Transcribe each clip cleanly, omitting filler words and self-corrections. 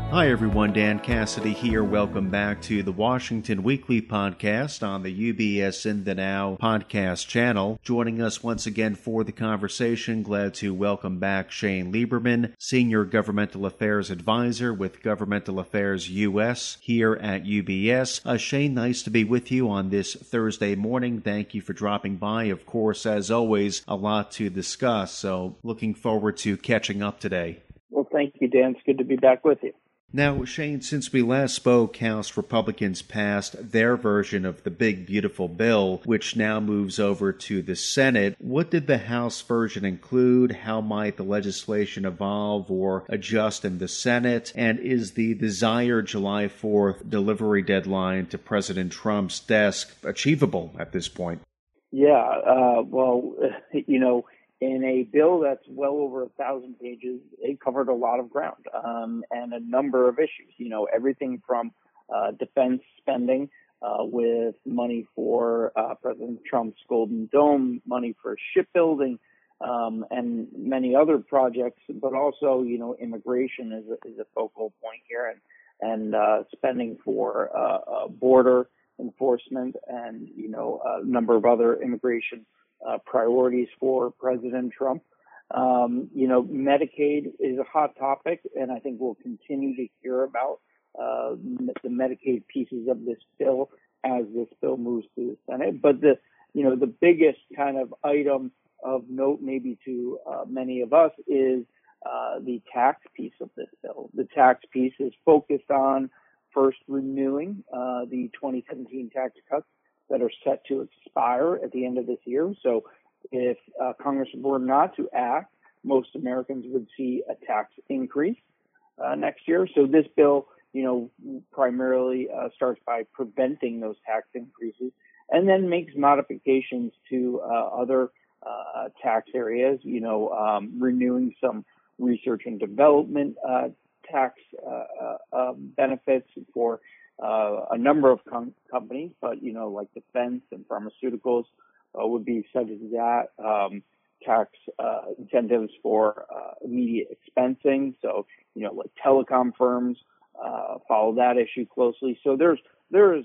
Hi everyone, Dan Cassidy here. Welcome back to the Washington Weekly Podcast on the UBS In the Now podcast channel. Joining us once again for the conversation, glad to welcome back Shane Lieberman, Senior Governmental Affairs Advisor with Governmental Affairs US here at UBS. Shane, nice to be with you on this Thursday morning. Thank you for dropping by. Of course, as always, a lot to discuss, so looking forward to catching up today. Well, thank you, Dan. It's good to be back with you. Now, Shane, since we last spoke, House Republicans passed their version of the big, beautiful bill, which now moves over to the Senate. What did the House version include? How might the legislation evolve or adjust in the Senate? And is the desired July 4th delivery deadline to President Trump's desk achievable at this point? Yeah, in a bill that's well over 1,000 pages, it covered a lot of ground and a number of issues. Everything from defense spending with money for President Trump's Golden Dome, money for shipbuilding, and many other projects, but also, immigration is a focal point here, and spending for border enforcement and, a number of other immigration priorities for President Trump. Medicaid is a hot topic, and I think we'll continue to hear about the Medicaid pieces of this bill as this bill moves through the Senate. But the biggest kind of item of note, maybe to many of us, is the tax piece of this bill. The tax piece is focused on first renewing the 2017 tax cuts that are set to expire at the end of this year. So if Congress were not to act, most Americans would see a tax increase next year. So this bill, primarily starts by preventing those tax increases and then makes modifications to other tax areas, renewing some research and development tax benefits for a number of companies, but, like defense and pharmaceuticals would be subject to that. Tax incentives for immediate expensing. So, like telecom firms follow that issue closely. So there is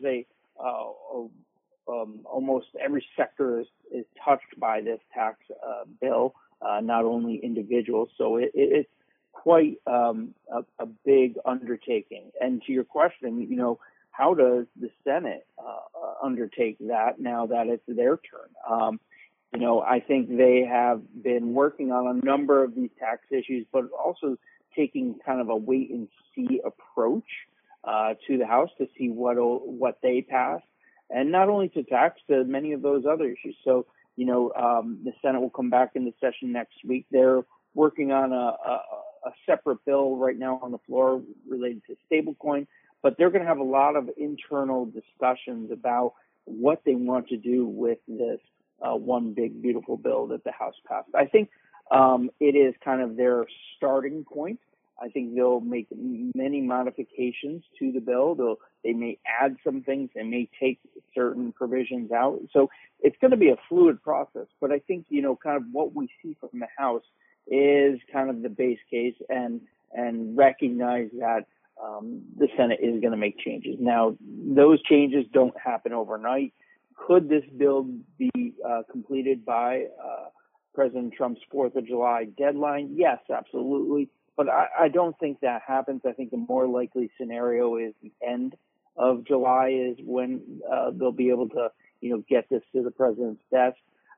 almost every sector is touched by this tax bill, not only individuals. So it's quite a big undertaking. And to your question, how does the Senate undertake that now that it's their turn? I think they have been working on a number of these tax issues, but also taking kind of a wait and see approach to the House to see what they pass, and not only to tax, to many of those other issues. So, the Senate will come back into session next week. They're working on a separate bill right now on the floor related to stablecoin, but they're going to have a lot of internal discussions about what they want to do with this one big, beautiful bill that the House passed. I think it is kind of their starting point. I think they'll make many modifications to the bill. They may add some things. They may take certain provisions out. So it's going to be a fluid process. But I think, kind of what we see from the House is kind of the base case, and recognize that the Senate is going to make changes. Now, those changes don't happen overnight. Could this bill be completed by President Trump's 4th of July deadline? Yes, absolutely. But I don't think that happens. I think the more likely scenario is the end of July is when they'll be able to, get this to the president's desk.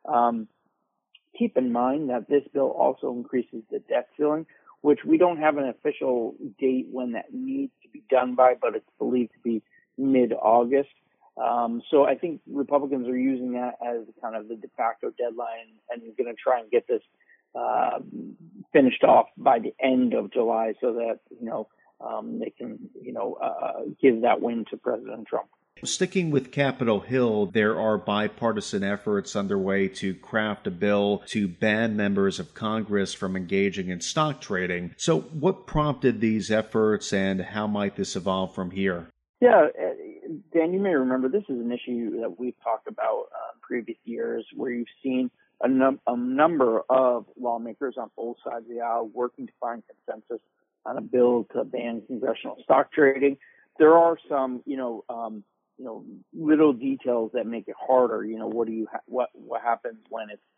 Keep in mind that this bill also increases the debt ceiling, which we don't have an official date when that needs to be done by, but it's believed to be mid-August. So I think Republicans are using that as kind of the de facto deadline, and going to try and get this finished off by the end of July so that, they can, give that win to President Trump. Sticking with Capitol Hill, there are bipartisan efforts underway to craft a bill to ban members of Congress from engaging in stock trading. So what prompted these efforts, and how might this evolve from here? Yeah, Dan, you may remember this is an issue that we've talked about in previous years, where you've seen a number of lawmakers on both sides of the aisle working to find consensus on a bill to ban congressional stock trading. There are some, little details that make it harder. What happens when it's,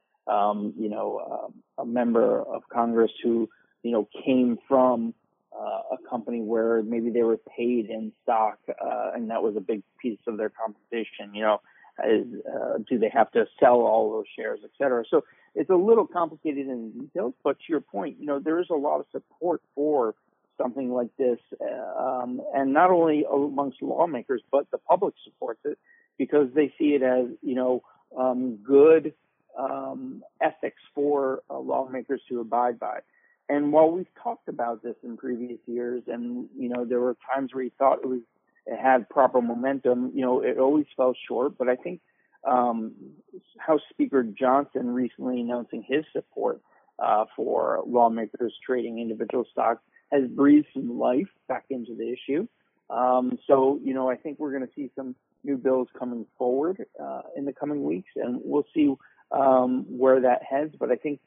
a member of Congress who, came from a company where maybe they were paid in stock, and that was a big piece of their compensation. Do they have to sell all those shares, et cetera? So it's a little complicated in the details, but to your point, there is a lot of support for something like this, and not only amongst lawmakers, but the public supports it because they see it as, good ethics for lawmakers to abide by. And while we've talked about this in previous years, and there were times where you thought it had proper momentum, it always fell short. But I think House Speaker Johnson recently announcing his support for lawmakers trading individual stocks has breathed some life back into the issue. So I think we're going to see some new bills coming forward in the coming weeks, and we'll see where that heads. But I think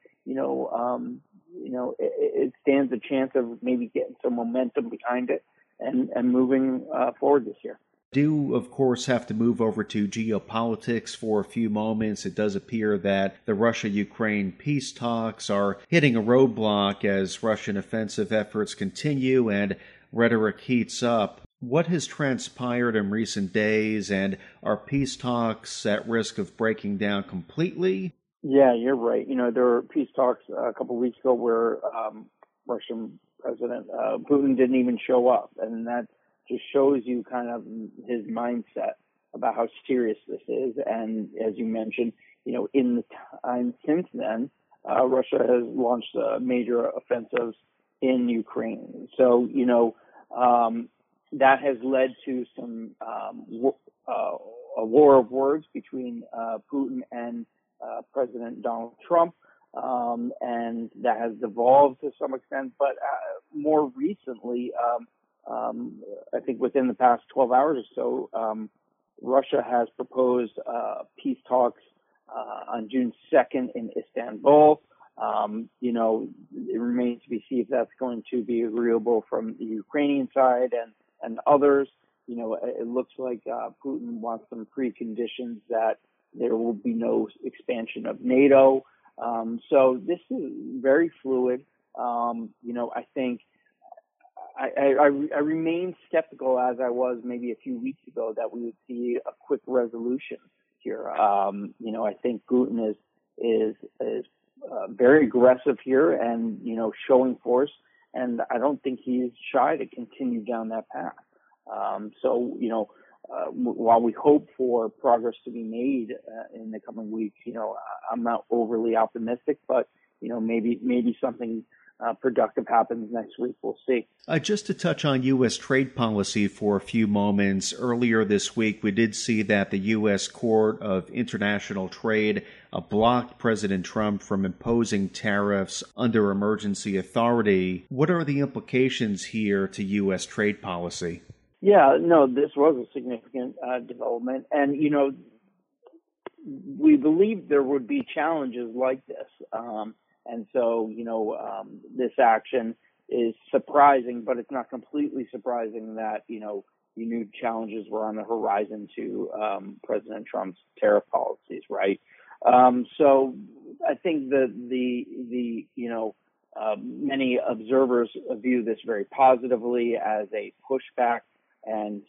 it stands a chance of maybe getting some momentum behind it and moving forward this year. Do, of course, have to move over to geopolitics for a few moments. It does appear that the Russia-Ukraine peace talks are hitting a roadblock as Russian offensive efforts continue and rhetoric heats up. What has transpired in recent days, and are peace talks at risk of breaking down completely? Yeah, you're right. There were peace talks a couple of weeks ago where Russian President Putin didn't even show up, and that just shows you kind of his mindset about how serious this is. And as you mentioned, in the time since then, Russia has launched major offensives in Ukraine. So, that has led to some a war of words between Putin and President Donald Trump, and that has devolved to some extent. But more recently, I think within the past 12 hours or so, Russia has proposed peace talks on June 2nd in Istanbul. It remains to be seen if that's going to be agreeable from the Ukrainian side and others. It looks like Putin wants some preconditions that there will be no expansion of NATO. So this is very fluid. I think I remain skeptical, as I was maybe a few weeks ago, that we would see a quick resolution here. I think Putin is very aggressive here and showing force, and I don't think he's shy to continue down that path. While we hope for progress to be made in the coming weeks, I'm not overly optimistic, but maybe something productive happens next week. We'll see. Just to touch on U.S. trade policy for a few moments, earlier this week we did see that the U.S. Court of International Trade blocked President Trump from imposing tariffs under emergency authority. What are the implications here to U.S. trade policy? Yeah, no, this was a significant development. And, we believed there would be challenges like this. And so, this action is surprising, but it's not completely surprising that, you knew challenges were on the horizon to President Trump's tariff policies, right? So I think that many observers view this very positively as a pushback and,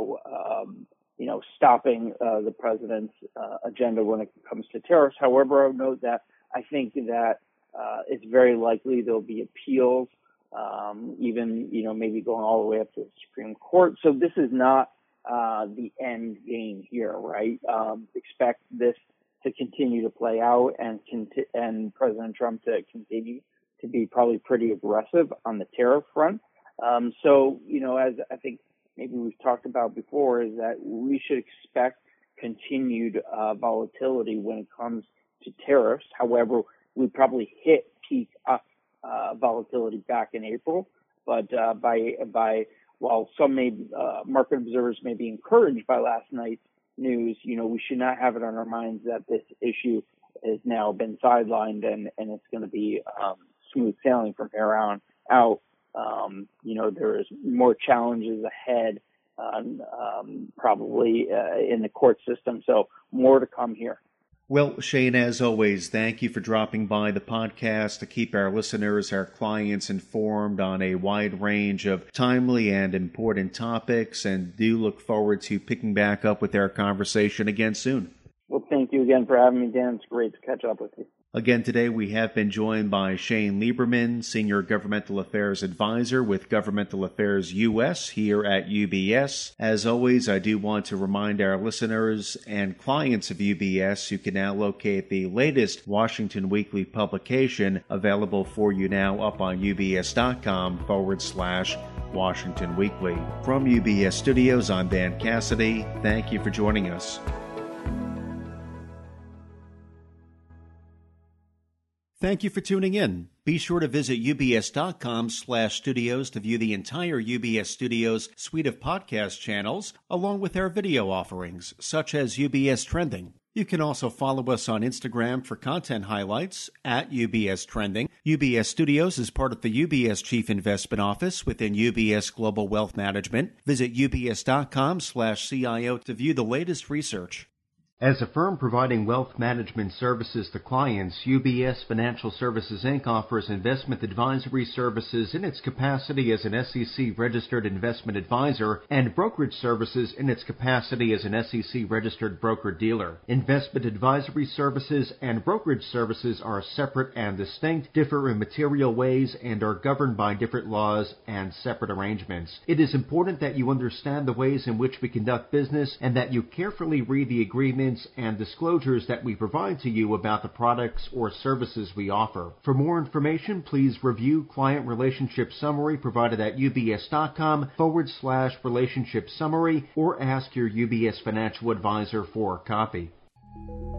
stopping the president's agenda when it comes to tariffs. However, I would note that I think that it's very likely there'll be appeals, even, maybe going all the way up to the Supreme Court. So this is not the end game here, right? Expect this to continue to play out and President Trump to continue to be probably pretty aggressive on the tariff front. So, as I think maybe we've talked about before, is that we should expect continued volatility when it comes to tariffs. However, we probably hit peak volatility back in April, but while some market observers may be encouraged by last night's news, we should not have it on our minds that this issue has now been sidelined and it's going to be smooth sailing from here on out. There is more challenges ahead, probably in the court system. So more to come here. Well, Shane, as always, thank you for dropping by the podcast to keep our listeners, our clients informed on a wide range of timely and important topics, and do look forward to picking back up with our conversation again soon. Well, thank you again for having me, Dan. It's great to catch up with you. Again, today we have been joined by Shane Lieberman, Senior Governmental Affairs Advisor with Governmental Affairs U.S. here at UBS. As always, I do want to remind our listeners and clients of UBS you can now locate the latest Washington Weekly publication available for you now up on ubs.com/Washington Weekly. From UBS Studios, I'm Dan Cassidy. Thank you for joining us. Thank you for tuning in. Be sure to visit ubs.com/studios to view the entire UBS Studios suite of podcast channels, along with our video offerings, such as UBS Trending. You can also follow us on Instagram for content highlights at UBS Trending. UBS Studios is part of the UBS Chief Investment Office within UBS Global Wealth Management. Visit ubs.com/CIO to view the latest research. As a firm providing wealth management services to clients, UBS Financial Services, Inc. offers investment advisory services in its capacity as an SEC-registered investment advisor and brokerage services in its capacity as an SEC-registered broker-dealer. Investment advisory services and brokerage services are separate and distinct, differ in material ways, and are governed by different laws and separate arrangements. It is important that you understand the ways in which we conduct business and that you carefully read the agreement and disclosures that we provide to you about the products or services we offer. For more information, please review Client Relationship Summary provided at ubs.com/relationship summary or ask your UBS financial advisor for a copy.